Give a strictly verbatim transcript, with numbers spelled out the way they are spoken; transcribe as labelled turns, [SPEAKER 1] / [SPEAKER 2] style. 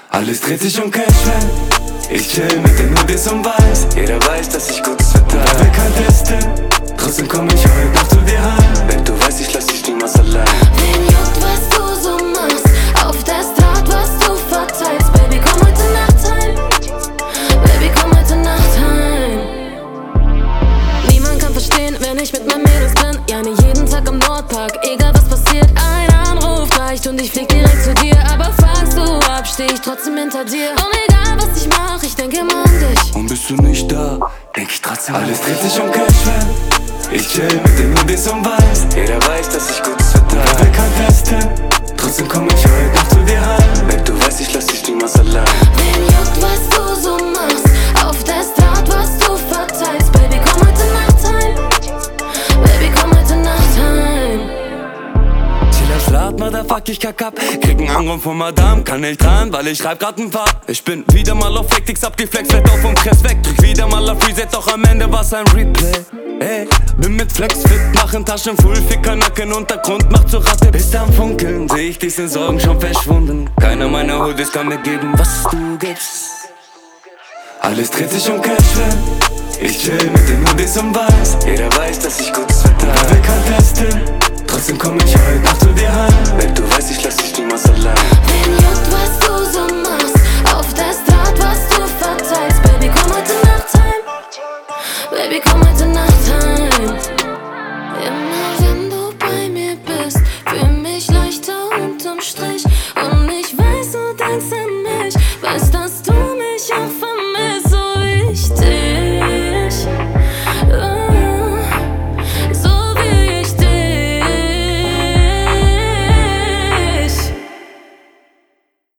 [SPEAKER 1] Alles dreht sich um Cash, wenn ich chill mit den Hoodies und weiß. Jeder weiß, dass ich Gutes verteile. Wer bekannt ist denn? Trotzdem komm ich heute noch zu dir heim. Wenn du weißt, ich lass dich niemals allein.
[SPEAKER 2] Wen juckt, was du so machst? Auf der Straße, was du verteilst. Baby, komm heute Nacht heim. Baby, komm heute Nacht heim. Niemand kann verstehen, wenn ich mit meinen Mädels bin. Ja, nicht jeden Tag am Nordpark. Egal was passiert, ein Anruf reicht und ich flieg direkt zu dir. Aber fragst du ab, steh ich trotzdem hinter dir. Und egal was ich mach, ich denke immer an dich.
[SPEAKER 1] Und bist du nicht da, denk ich trotzdem. Alles dreht sich um Cash, wenn ich chill mit den Hoodies und weiß. Jeder weiß, dass ich Gutes verteile. Wer bekannt ist denn? Trotzdem komm ich heute noch zu dir heim. Wenn du weißt, ich lass dich niemals allein.
[SPEAKER 2] Wen juckt, was du so machst? Auf der Straße, was du verteilst. Baby, komm heute Nacht heim. Baby, komm heute Nacht heim.
[SPEAKER 1] Chill am Start, Motherfuck, ich kack ab. Krieg einen Anruf von Madame, kann nicht dran, weil ich schreib grad n Part. Ich bin wieder mal auf Hektik, abgeflext, werd auf und Kress weg. Drück wieder mal auf Reset, doch am Ende war's ein Replay. Ey, bin mit Flex fit, machen Taschen full, Ficker, Nacken, Untergrund, macht zur Ratte. Bist am Funkeln, seh ich diesen Sorgen schon verschwunden. Keiner meiner Hoodies kann mir geben, was du gibst. Alles dreht sich um Cash, wenn ich chill mit den Hoodies und weiß. Jeder weiß, dass ich Gutes verteile. Wer bekannt ist denn? Trotzdem komm ich heute noch zu dir heim. Wenn du weißt, ich lass dich niemals allein.
[SPEAKER 2] Wen juckt, was du so machst? Auf der Straße, was du verteilst. Baby, komm heute Nacht heim. Baby, komm heute Nacht heim. Immer wenn